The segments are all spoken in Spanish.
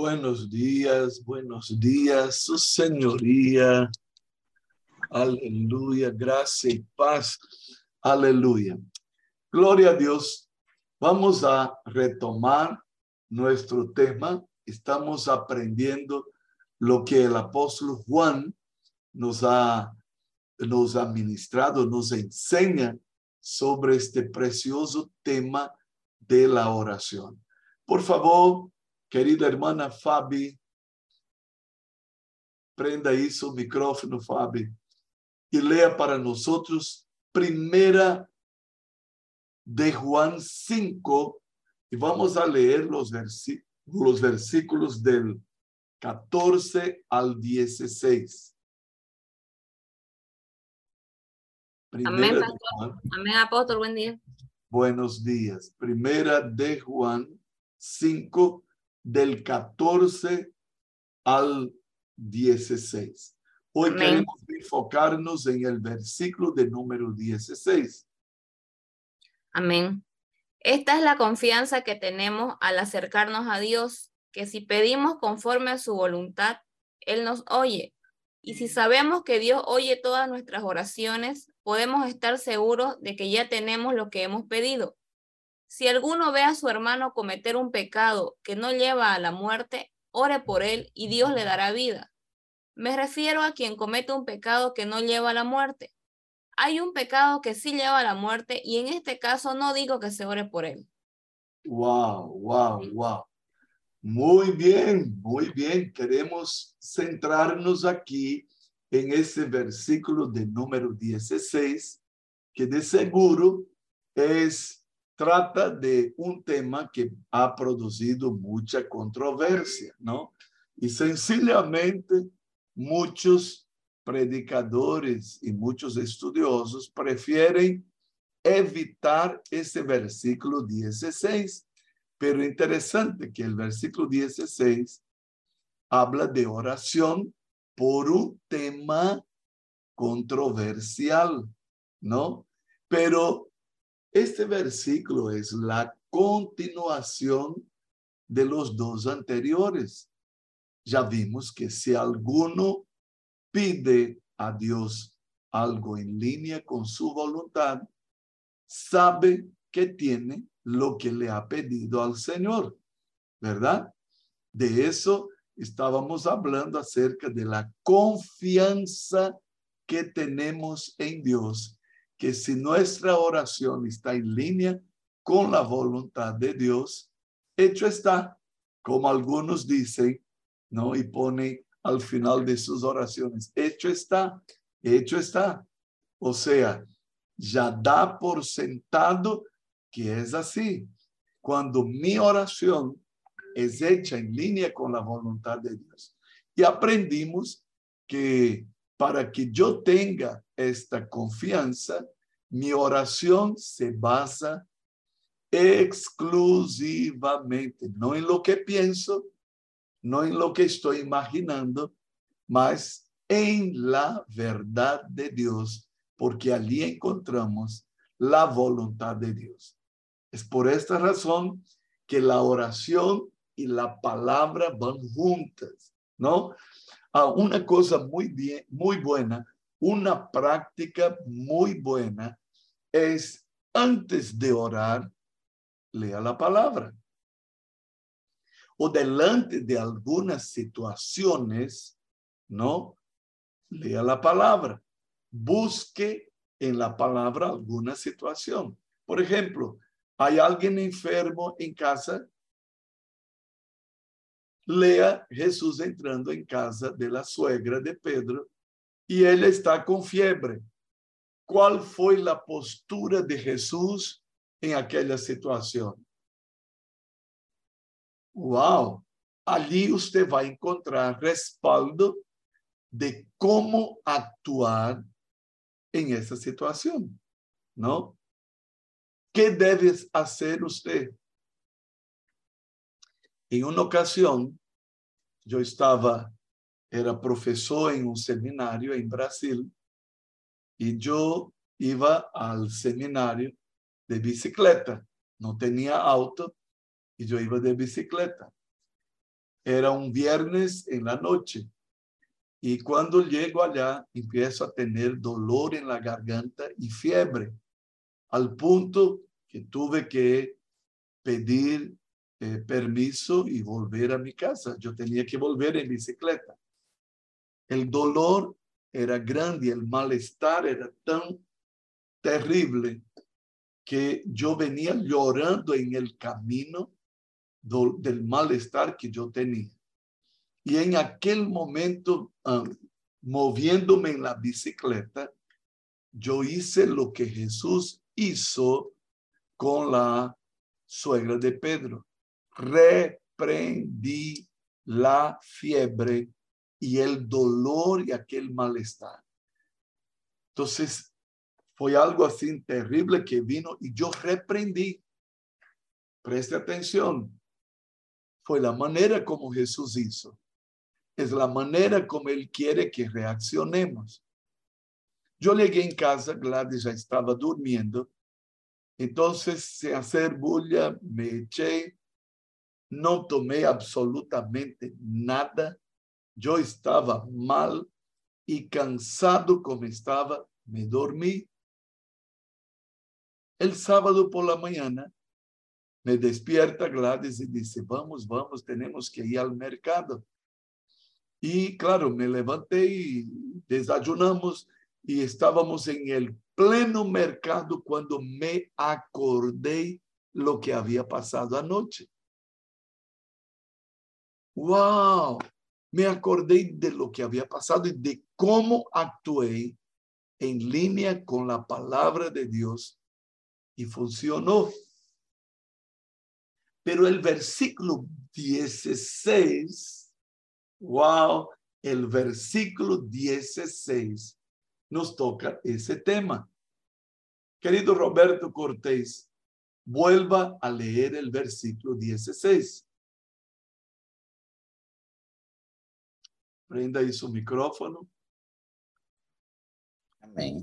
buenos días, su señoría. Aleluya, gracia y paz. Aleluya. Gloria a Dios. Vamos a retomar nuestro tema. Estamos aprendiendo lo que el apóstol Juan nos ha ministrado, nos enseña sobre este precioso tema de la oración. Por favor, querida hermana Fabi, prenda aí su micrófono, Fabi, y lea para nosotros Primera de Juan 5, y vamos a leer los versículos del 14 al 16. Amén, Primera de pastor. Juan. Amén, apóstol. Buen día. Buenos días. Primera de Juan 5, del 14 al 16. Hoy Amén. queremos enfocarnos en el versículo de número 16. Amén. Esta es la confianza que tenemos al acercarnos a Dios, que si pedimos conforme a su voluntad, Él nos oye. Y si sabemos que Dios oye todas nuestras oraciones, podemos estar seguros de que ya tenemos lo que hemos pedido. Si alguno ve a su hermano cometer un pecado que no lleva a la muerte, ore por él y Dios le dará vida. Me refiero a quien comete un pecado que no lleva a la muerte. Hay un pecado que sí lleva a la muerte y en este caso no digo que se ore por él. Wow. Muy bien. Queremos centrarnos aquí en ese versículo de número 16, que de seguro trata de un tema que ha producido mucha controversia, ¿no? Y sencillamente muchos predicadores y muchos estudiosos prefieren evitar ese versículo 16. Pero interesante que el versículo 16 habla de oración por un tema controversial, ¿no? Pero este versículo es la continuación de los dos anteriores. Ya vimos que si alguno pide a Dios algo en línea con su voluntad, sabe que tiene lo que le ha pedido al Señor, ¿verdad? De eso estábamos hablando acerca de la confianza que tenemos en Dios, que si nuestra oración está en línea con la voluntad de Dios, hecho está, como algunos dicen, ¿no? Y ponen al final de sus oraciones, hecho está. O sea, ya da por sentado que es así. Cuando mi oración es hecha en línea con la voluntad de Dios. Y aprendimos que para que yo tenga esta confianza, mi oración se basa exclusivamente, no en lo que pienso, no en lo que estoy imaginando, mas en la verdad de Dios, porque allí encontramos la voluntad de Dios. Es por esta razón que la oración y la palabra van juntas, ¿no? Una cosa muy buena, una práctica muy buena es antes de orar, lea la palabra. O delante de algunas situaciones, ¿no? Lea la palabra. Busque en la palabra alguna situación. Por ejemplo, ¿hay alguien enfermo en casa? Lea Jesús entrando en casa de la suegra de Pedro y él está con fiebre. ¿Cuál fue la postura de Jesús en aquella situación? Wow, allí usted va a encontrar respaldo de cómo actuar en esa situación, ¿no? ¿Qué debes hacer usted? En una ocasión, yo era profesor en un seminario en Brasil y yo iba al seminario de bicicleta. No tenía auto y yo iba de bicicleta. Era un viernes en la noche. Y cuando llego allá, empiezo a tener dolor en la garganta y fiebre, al punto que tuve que pedir permiso y volver a mi casa. Yo tenía que volver en bicicleta. El dolor era grande, el malestar era tan terrible que yo venía llorando en el camino del malestar que yo tenía. Y en aquel momento, moviéndome en la bicicleta, yo hice lo que Jesús hizo con la suegra de Pedro. Reprendí la fiebre y el dolor y aquel malestar. Entonces, fue algo así terrible que vino y yo reprendí. Preste atención. Fue la manera como Jesús hizo. Es la manera como Él quiere que reaccionemos. Yo llegué en casa, Gladys ya estaba durmiendo. Entonces, sin hacer bulla, me eché. No tomé absolutamente nada. Yo estaba mal y cansado como estaba, me dormí. El sábado por la mañana me despierta Gladys y dice, vamos, tenemos que ir al mercado. Y claro, me levanté y desayunamos y estábamos en el pleno mercado cuando me acordé lo que había pasado anoche. ¡Wow! Me acordé de lo que había pasado y de cómo actué en línea con la palabra de Dios y funcionó. Pero el versículo 16, wow, el versículo 16 nos toca ese tema. Querido Roberto Cortés, vuelva a leer el versículo 16. Prenda ahí su micrófono. Amén.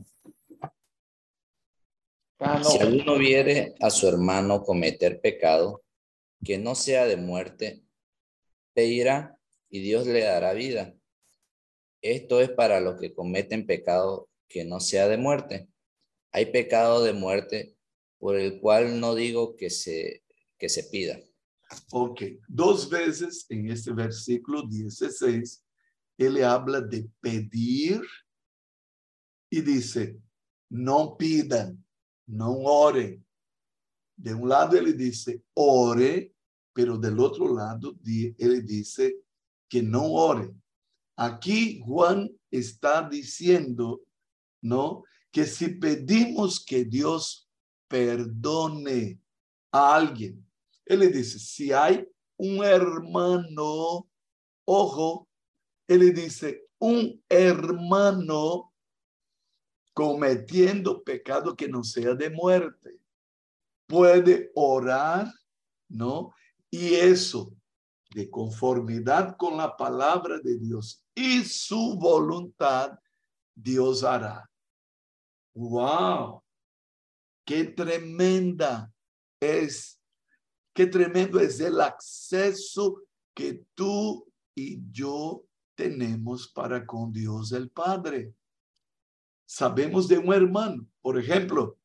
Si alguno viere a su hermano cometer pecado, que no sea de muerte, pedirá y Dios le dará vida. Esto es para los que cometen pecado que no sea de muerte. Hay pecado de muerte por el cual no digo que se pida. Ok, 2 veces en este versículo 16, él habla de pedir y dice, no pidan, no oren. De un lado él dice, ore, pero del otro lado él dice que no ore. Aquí Juan está diciendo, ¿no? Que si pedimos que Dios perdone a alguien, él le dice, si hay un hermano, ojo, él le dice, un hermano cometiendo pecado que no sea de muerte, puede orar, ¿no? Y eso, de conformidad con la palabra de Dios y su voluntad, Dios hará. ¡Wow! ¡Qué tremenda es! ¡Qué tremendo es el acceso que tú y yo tenemos para con Dios el Padre! Sabemos de un hermano, por ejemplo,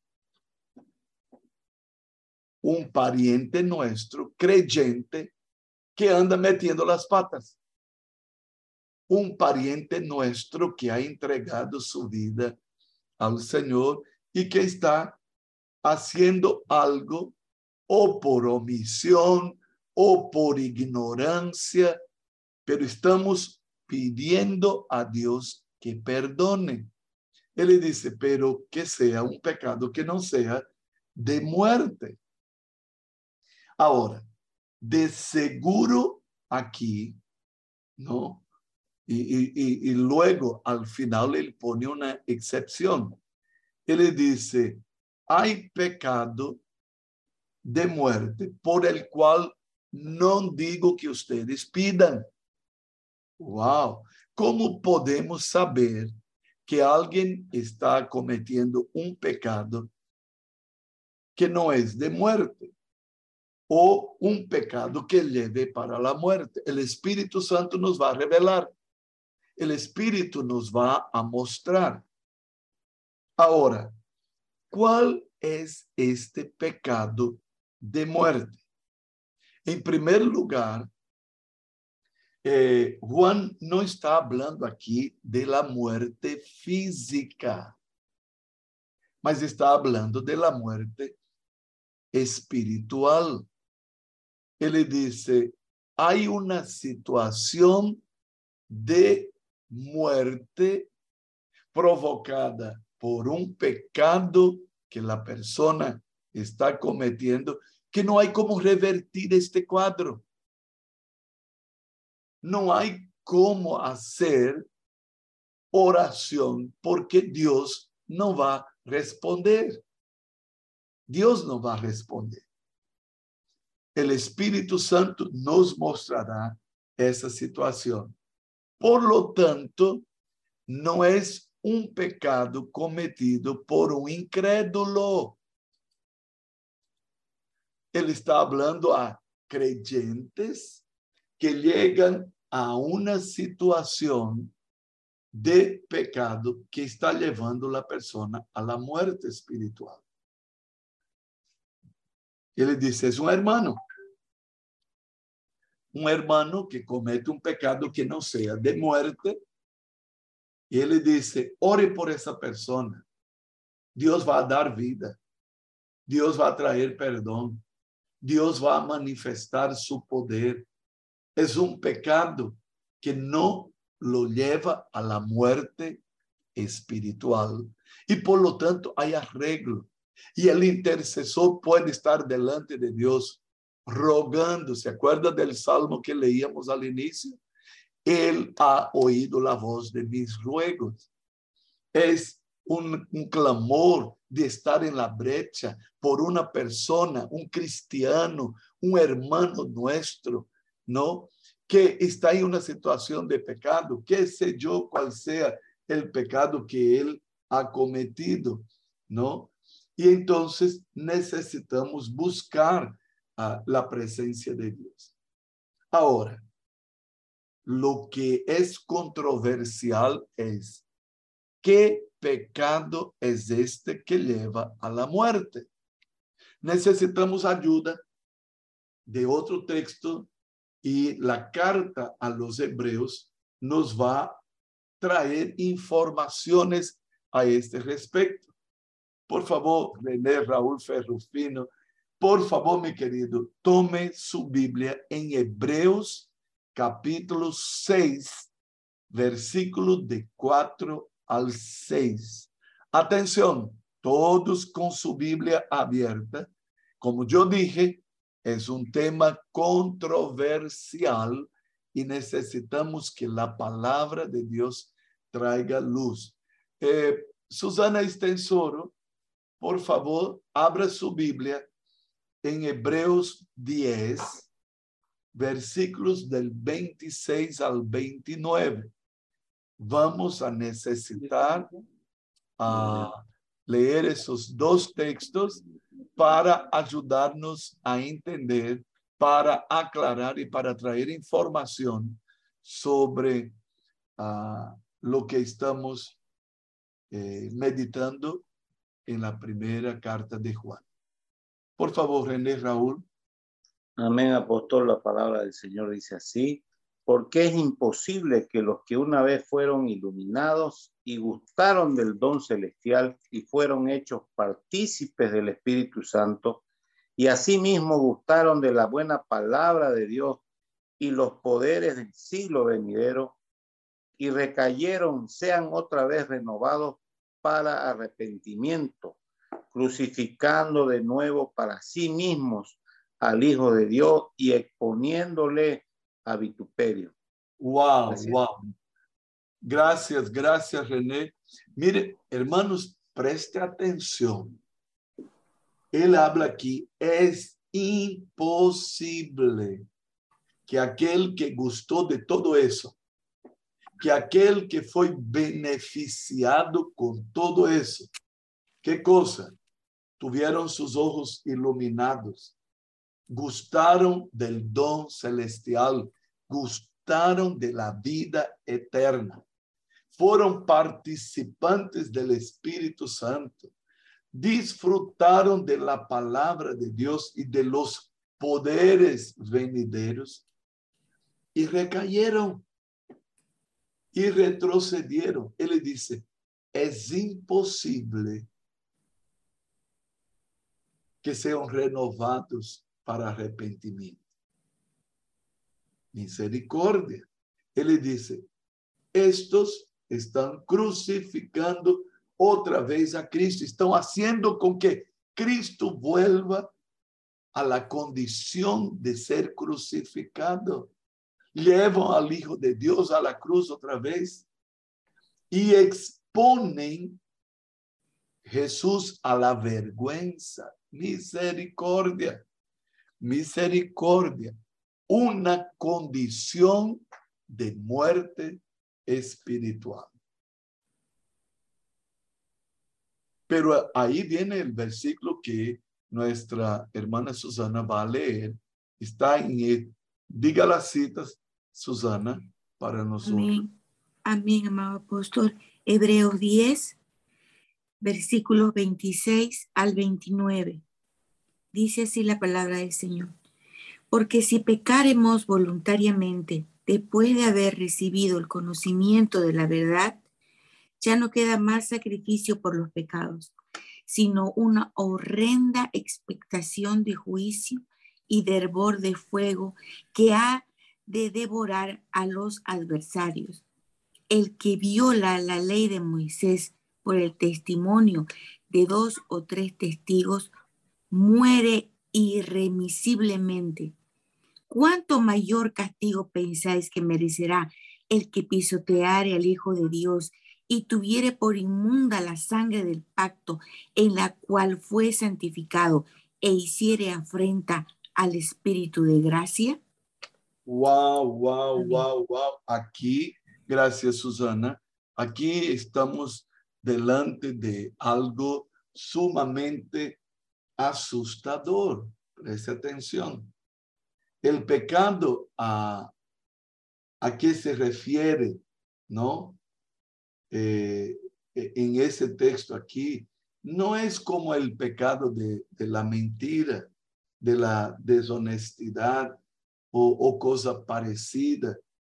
un pariente nuestro, creyente, que anda metiendo las patas. Un pariente nuestro que ha entregado su vida al Señor y que está haciendo algo o por omisión o por ignorancia, pero estamos pidiendo a Dios que perdone. Él le dice, pero que sea un pecado que no sea de muerte. Ahora, de seguro aquí, ¿no? Y luego al final él pone una excepción. Él dice, hay pecado de muerte por el cual no digo que ustedes pidan. Wow, ¿cómo podemos saber que alguien está cometiendo un pecado que no es de muerte? o un pecado que lleve para la muerte. El Espíritu Santo nos va a revelar. El Espíritu nos va a mostrar. Ahora, ¿cuál es este pecado de muerte? En primer lugar, Juan no está hablando aquí de la muerte física, mas está hablando de la muerte espiritual. Él dice, hay una situación de muerte provocada por un pecado que la persona está cometiendo, que no hay cómo revertir este cuadro. No hay cómo hacer oración porque Dios no va a responder. Dios no va a responder. El Espíritu Santo nos mostrará esa situación. Por lo tanto, no es un pecado cometido por un incrédulo. Él está hablando a creyentes que llegan a una situación de pecado que está llevando a la persona a la muerte espiritual. Ele dice, es un hermano que comete un pecado que no sea de muerte. Y él dice, ore por esa persona. Dios va a dar vida. Dios va a traer perdón. Dios va a manifestar su poder. Es un pecado que no lo lleva a la muerte espiritual. Y por lo tanto hay arreglo. Y el intercesor puede estar delante de Dios rogando. ¿Se acuerda del salmo que leíamos al inicio? Él ha oído la voz de mis ruegos. Es un clamor de estar en la brecha por una persona, un cristiano, un hermano nuestro, ¿no? Que está en una situación de pecado, qué sé yo cuál sea el pecado que él ha cometido, ¿no? Y entonces necesitamos buscar la presencia de Dios. Ahora, lo que es controversial es ¿qué pecado es este que lleva a la muerte? Necesitamos ayuda de otro texto y la carta a los hebreos nos va a traer informaciones a este respecto. Por favor, René Raúl Ferrufino, por favor, mi querido, tome su Biblia en Hebreos capítulo 6, versículos de 4 al 6. Atención, todos con su Biblia abierta. Como yo dije, es un tema controversial y necesitamos que la palabra de Dios traiga luz. Susana Estensoro, por favor, abra su Biblia en Hebreos 10, versículos del 26 al 29. Vamos a necesitar leer esos dos textos para ayudarnos a entender, para aclarar y para traer información sobre lo que estamos meditando en la primera carta de Juan. Por favor, René Raúl. Amén, apóstol. La palabra del Señor dice así: porque es imposible que los que una vez fueron iluminados y gustaron del don celestial y fueron hechos partícipes del Espíritu Santo y asimismo gustaron de la buena palabra de Dios y los poderes del siglo venidero y recayeron, sean otra vez renovados para arrepentimiento, crucificando de nuevo para sí mismos al Hijo de Dios y exponiéndole a vituperio. Wow, Gracias. wow. Gracias, René. Mire, hermanos, preste atención. Él habla aquí, es imposible que aquel que gustó de todo eso, que aquel que fue beneficiado con todo eso, ¿qué cosa? Tuvieron sus ojos iluminados, gustaron del don celestial, gustaron de la vida eterna, fueron participantes del Espíritu Santo, disfrutaron de la palabra de Dios y de los poderes venideros y recayeron y retrocedieron. Él dice, es imposible que sean renovados para arrepentimiento. Misericordia. Él dice, estos están crucificando otra vez a Cristo, están haciendo con que Cristo vuelva a la condición de ser crucificado. Llevan al Hijo de Dios a la cruz otra vez y exponen Jesús a la vergüenza. Misericordia, misericordia, una condición de muerte espiritual. Pero ahí viene el versículo que nuestra hermana Susana va a leer. Está en el, diga las citas, Susana, para nosotros. Amén. Amén, amado apóstol. Hebreos 10, versículos 26 al 29. Dice así la palabra del Señor. Porque si pecaremos voluntariamente, después de haber recibido el conocimiento de la verdad, ya no queda más sacrificio por los pecados, sino una horrenda expectación de juicio y de hervor de fuego que ha de devorar a los adversarios. El que viola la ley de Moisés por el testimonio de 2 o 3 testigos muere irremisiblemente. ¿Cuánto mayor castigo pensáis que merecerá el que pisoteare al Hijo de Dios y tuviere por inmunda la sangre del pacto en la cual fue santificado e hiciere afrenta al Espíritu de gracia? Wow. Aquí, gracias Susana, aquí estamos delante de algo sumamente asustador. Preste atención. El pecado, ¿a qué se refiere? ¿No? En ese texto aquí, no es como el pecado de la mentira, de la deshonestidad o cosa parecida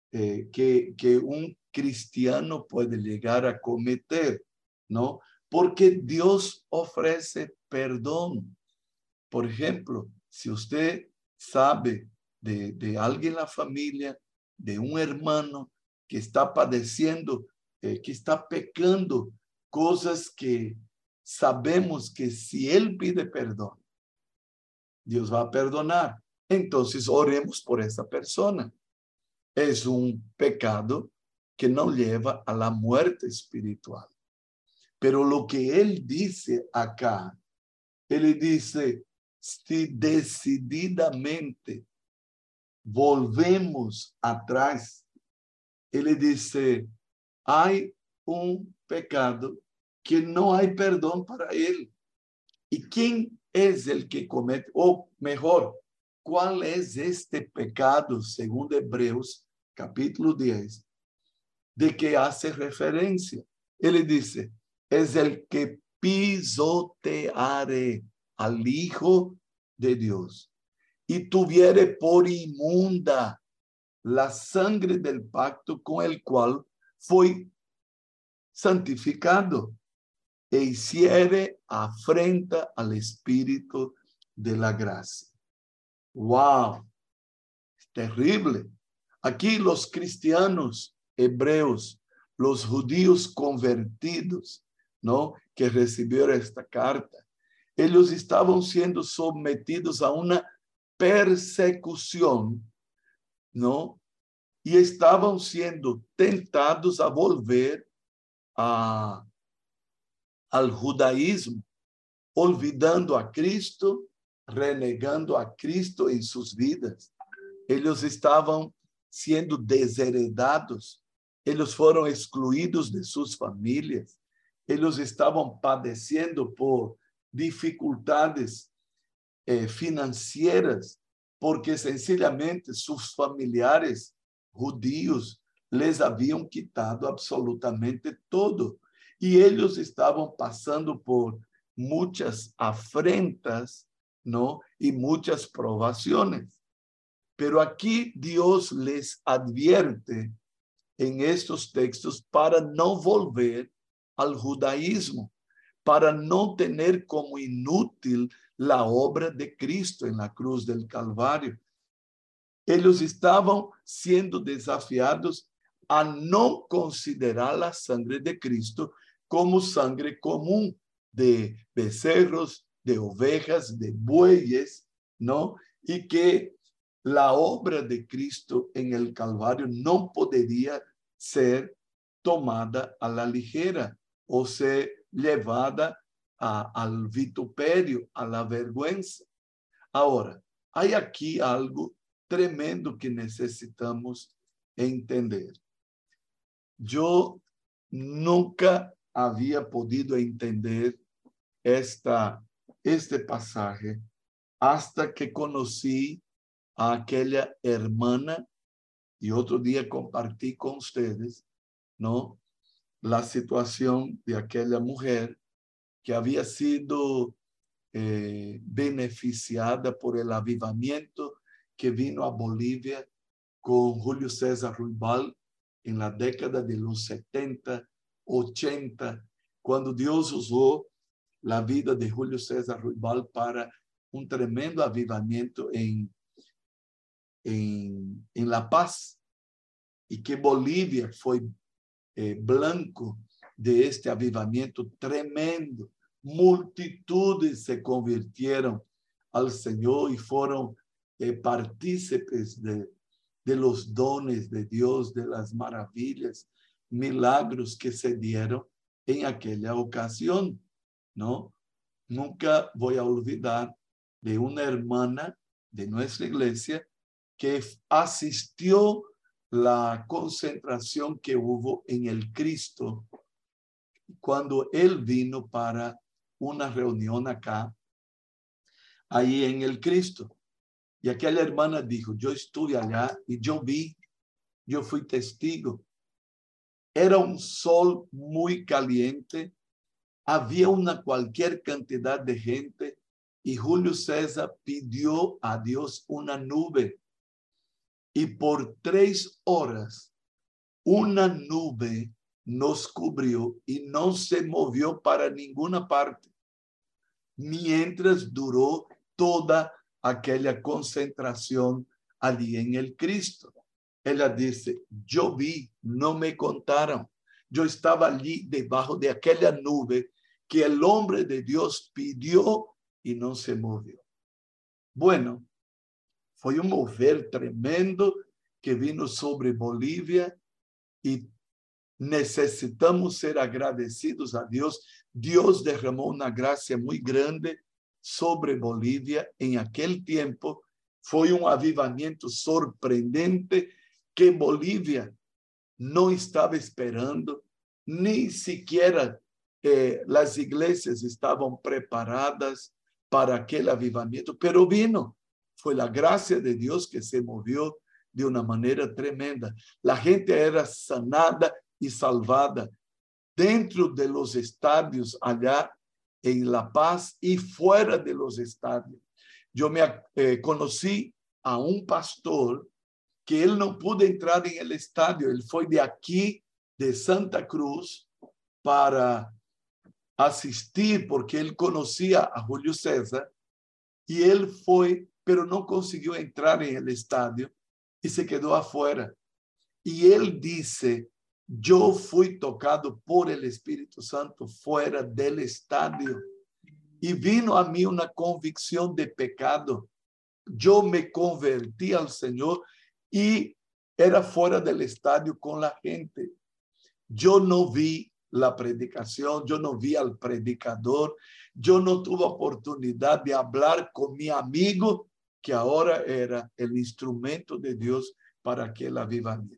que un cristiano puede llegar a cometer, ¿no? Porque Dios ofrece perdón. Por ejemplo, si usted sabe de alguien en la familia, de un hermano que está padeciendo, que está pecando, cosas que sabemos que si él pide perdón, Dios va a perdonar. Entonces oremos por esa persona. Es un pecado que no lleva a la muerte espiritual. Pero lo que él dice acá, él dice, si decididamente volvemos atrás, él dice, hay un pecado que no hay perdón para él. ¿Y quién es el que comete? O mejor, ¿cuál es este pecado, según Hebreos, capítulo 10, de que hace referencia? Él dice, es el que pisoteare al Hijo de Dios y tuviere por inmunda la sangre del pacto con el cual fue santificado e hiciere afrenta al Espíritu de la gracia. ¡Wow! Es terrible. Aquí los cristianos hebreos, los judíos convertidos, ¿no? Que recibieron esta carta, ellos estaban siendo sometidos a una persecución, ¿no? Y estaban siendo tentados a volver al judaísmo, olvidando a Cristo, renegando a Cristo en sus vidas. Ellos estaban siendo desheredados, ellos fueron excluidos de sus familias, ellos estaban padeciendo por dificultades financieras, porque sencillamente sus familiares judíos les habían quitado absolutamente todo. Y ellos estaban pasando por muchas afrentas, ¿no? Y muchas provaciones. Pero aquí Dios les advierte en estos textos para no volver al judaísmo, para no tener como inútil la obra de Cristo en la cruz del Calvario. Ellos estaban siendo desafiados a no considerar la sangre de Cristo como sangre común de becerros, de ovejas, de bueyes, ¿no? Y que la obra de Cristo en el Calvario no podría ser tomada a la ligera o ser llevada al vituperio, a la vergüenza. Ahora, hay aquí algo tremendo que necesitamos entender. Yo nunca había podido entender este pasaje hasta que conocí a aquella hermana y otro día compartí con ustedes, ¿no? La situación de aquella mujer que había sido beneficiada por el avivamiento que vino a Bolivia con Julio César Ruibal en la década de los 70, 80, cuando Dios usó la vida de Julio César Ruibal para un tremendo avivamiento en La Paz, y que Bolivia fue blanco de este avivamiento tremendo. Multitudes se convirtieron al Señor y fueron partícipes de los dones de Dios, de las maravillas, milagros que se dieron en aquella ocasión, ¿no? Nunca voy a olvidar de una hermana de nuestra iglesia que asistió la concentración que hubo en el Cristo cuando él vino para una reunión acá, ahí en el Cristo. Y aquella hermana dijo, yo estuve allá y yo vi, yo fui testigo. Era un sol muy caliente, había una cualquier cantidad de gente y Julio César pidió a Dios una nube. Y por 3 horas, una nube nos cubrió y no se movió para ninguna parte, mientras duró toda aquella concentración allí en el Cristo. Ella dice, yo vi, no me contaron. Yo estaba allí debajo de aquella nube que el hombre de Dios pidió y no se movió. Bueno, fue un mover tremendo que vino sobre Bolivia y necesitamos ser agradecidos a Dios. Dios derramó una gracia muy grande sobre Bolivia en aquel tiempo. Fue un avivamiento sorprendente que Bolivia no estaba esperando, ni siquiera las iglesias estaban preparadas para aquel avivamiento, pero vino. Fue la gracia de Dios que se movió de una manera tremenda. La gente era sanada y salvada dentro de los estadios allá en La Paz y fuera de los estadios. Yo conocí a un pastor que él no pudo entrar en el estadio. Él fue de aquí, de Santa Cruz, para asistir porque él conocía a Julio César y él fue, pero no consiguió entrar en el estadio y se quedó afuera. Y él dice, yo fui tocado por el Espíritu Santo fuera del estadio y vino a mí una convicción de pecado. Yo me convertí al Señor y era fuera del estadio con la gente. Yo no vi la predicación, yo no vi al predicador, yo no tuve oportunidad de hablar con mi amigo que ahora era el instrumento de Dios para aquel avivamiento.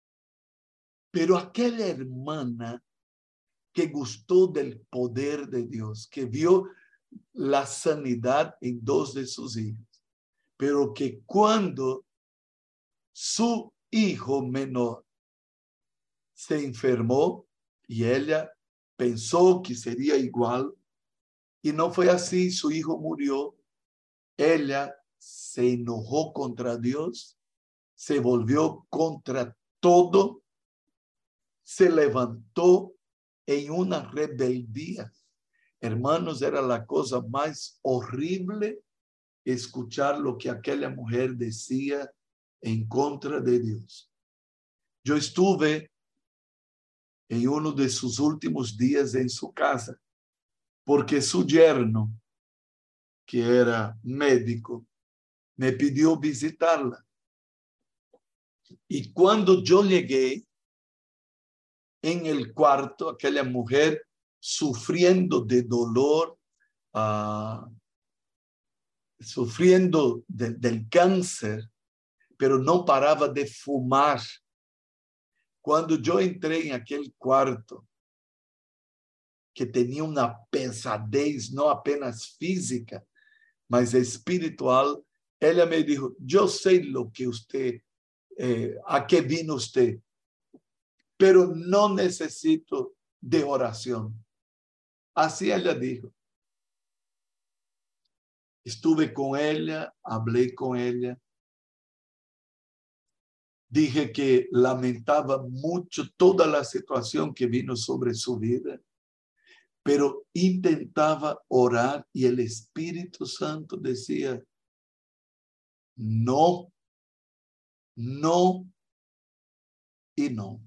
Pero aquella hermana que gustó del poder de Dios, que vio la sanidad en 2 de sus hijos, pero que cuando su hijo menor se enfermó y ella pensó que sería igual y no fue así, su hijo murió, ella se enojó contra Dios, se volvió contra todo, se levantó en una rebeldía. Hermanos, era la cosa más horrible escuchar lo que aquella mujer decía en contra de Dios. Yo estuve en uno de sus últimos días en su casa, porque su yerno, que era médico, me pidió visitarla. Y cuando yo llegué en el cuarto, aquella mujer sufriendo de dolor, sufriendo del cáncer, pero no paraba de fumar. Cuando yo entré en aquel cuarto, que tenía una pesadez, no apenas física, mas espiritual, ella me dijo, yo sé lo que usted, a qué vino usted, pero no necesito de oración. Así ella dijo. Estuve con ella, hablé con ella, dije que lamentaba mucho toda la situación que vino sobre su vida, pero intentaba orar y el Espíritu Santo decía, no, no y no.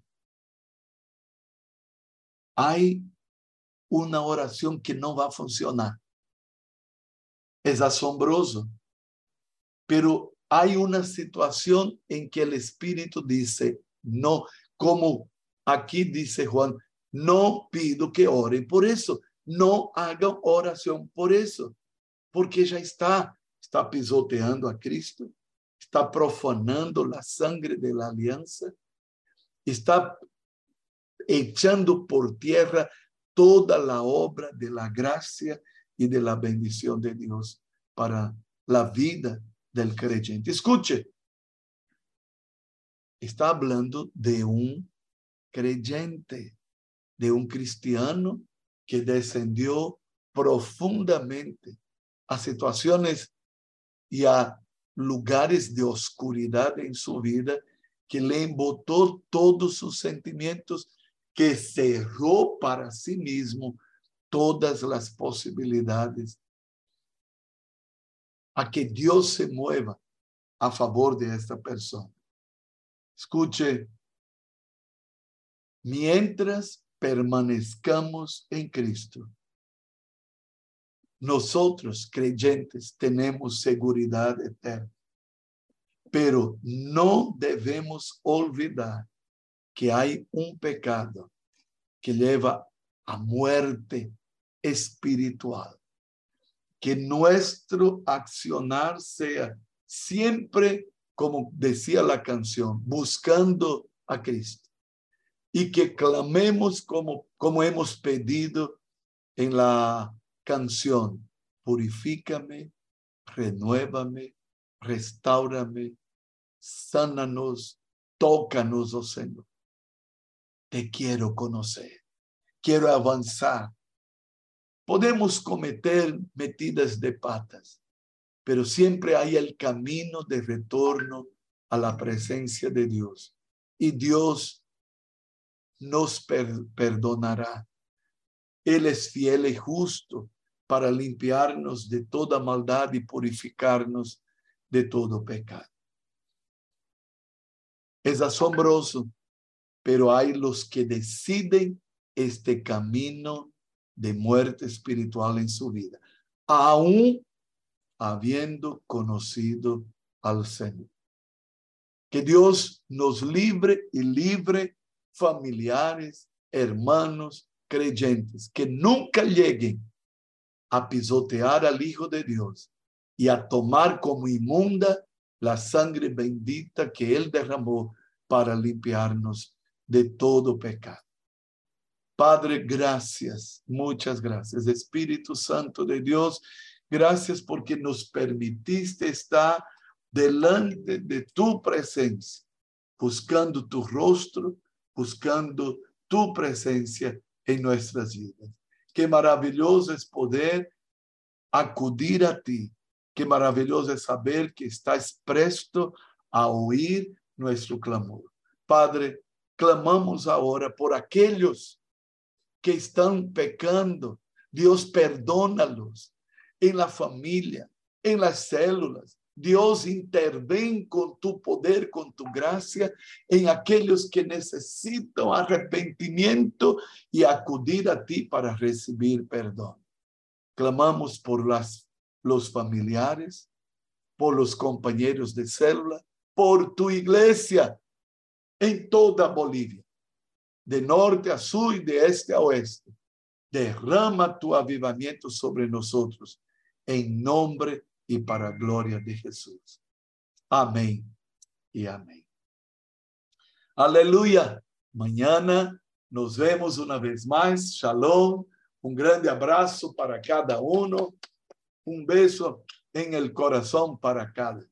Hay una oración que no va a funcionar. Es asombroso, pero hay una situación en que el Espíritu dice, no, como aquí dice Juan, no pido que oren por eso, no hagan oración por eso, porque ya está pisoteando a Cristo, está profanando la sangre de la alianza, está echando por tierra toda la obra de la gracia y de la bendición de Dios para la vida del creyente. Escuche, está hablando de un creyente, de un cristiano que descendió profundamente a situaciones y a lugares de oscuridad en su vida, que le embotó todos sus sentimientos, que cerró para sí mismo todas las posibilidades a que Dios se mueva a favor de esta persona. Escuche, mientras permanezcamos en Cristo, nosotros creyentes tenemos seguridad eterna, pero no debemos olvidar que hay un pecado que lleva a muerte espiritual. Que nuestro accionar sea siempre, como decía la canción, buscando a Cristo. Y que clamemos como hemos pedido en la canción, purifícame, renuévame, restáurame, sánanos, tócanos, oh Señor. Te quiero conocer, quiero avanzar. Podemos cometer metidas de patas, pero siempre hay el camino de retorno a la presencia de Dios. Y Dios nos perdonará. Él es fiel y justo para limpiarnos de toda maldad y purificarnos de todo pecado. Es asombroso, pero hay los que deciden este camino de muerte espiritual en su vida, aún habiendo conocido al Señor. Que Dios nos libre y libre familiares, hermanos, creyentes, que nunca lleguen a pisotear al Hijo de Dios y a tomar como inmunda la sangre bendita que Él derramó para limpiarnos de todo pecado. Padre, gracias, muchas gracias. Espíritu Santo de Dios, gracias porque nos permitiste estar delante de tu presencia, buscando tu rostro, buscando tu presencia en nuestras vidas. Qué maravilloso es poder acudir a ti. Qué maravilloso es saber que estás presto a oír nuestro clamor. Padre, clamamos ahora por aquellos que están pecando. Dios, perdónalos en la familia, en las células. Dios, interven con tu poder, con tu gracia en aquellos que necesitan arrepentimiento y acudir a ti para recibir perdón. Clamamos por los familiares, por los compañeros de célula, por tu iglesia en toda Bolivia, de norte a sur y de este a oeste. Derrama tu avivamiento sobre nosotros, en nombre y para gloria de Jesús. Amén y amén. Aleluya. Mañana nos vemos una vez más. Shalom. Un grande abrazo para cada uno. Un beso en el corazón para cada.